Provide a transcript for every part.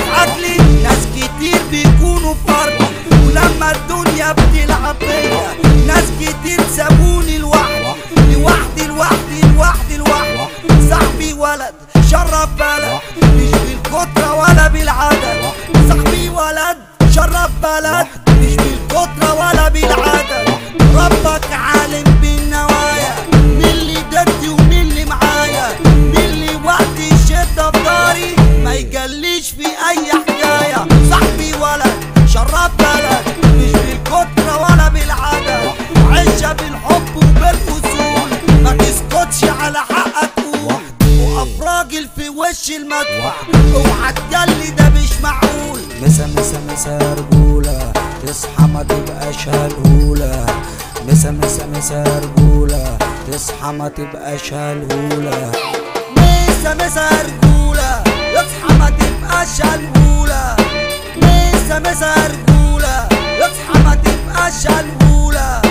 عقلي ناس كتير بيكونوا فرد، ولما الدنيا بتلعب بيا ناس كتير سابوني لوحدي لوحدي لوحدي لوحدي لوحدي. صاحبي ولد شرف بلد مش بالكترة ولا بالعدد، صاحبي ولد شرف بلد مش بالكترة ولا بالعدد. ربك عالم بالنوايا، مين اللي ضدي ومين اللي معايا، مين اللي وقت الشدة في داري ما يجليش في اي حكاية. صاحبي ولد شرف بلد مش بالكترة ولا بالعدد، عيشها بالحب وبالوصول ما تسكتش على حقك قول، وقف راجل في وش المدفع اوعى تجلي ده مش معقول. مسا مسا مسا رجولة تصحى ما تبقاش هالهولة، مسا مسا مسا رجولة تصحى ما تبقاش هالهولة، مسا مسا رجولة اصحى ما تبقاش هالهولة، مسا مسا رجولة اصحى ما تبقاش هالهولة.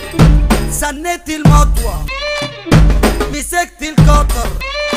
سنيت المطوة مسكت القطر،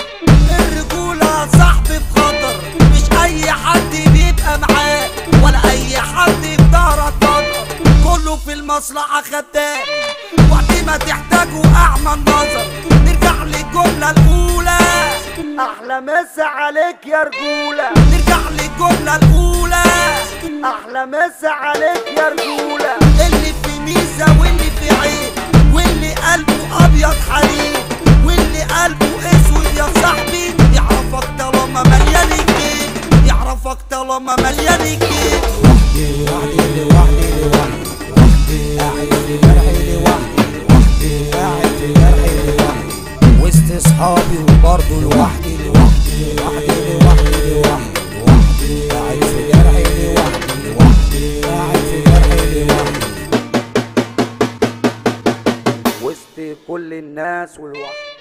الرجولة صاحبي بخطر، مش اي حد بيبقى معاك ولا اي حد في ظهرك قدر، كله في المصلحة خدام وقت ما تحتاجه اعمى النظر. نرجع للجملة الاولى احلى مسا عليك يا رجولة، نرجع للجملة الاولى احلى مسا عليك يا رجولة. اللي في ميزة واللي في عين، واللي قلبه ابيض حليب، واللي قلبه اسود يا صاحبي يعرفك طالما مليان الجيب، يعرفك طالما مليان الجيب. وحدي وحدي لوحدي لوحدي قاعد في جرحي لوحدي لوحدي قاعد في جرحي لوحدي وسط صحابي وبرضه لوحدي لوحدي لوحدي لوحدي لوحدي لوحدي قاعد في جرحي لوحدي لوحدي قاعد في جرحي لوحدي وسط كل الناس ولوحدي.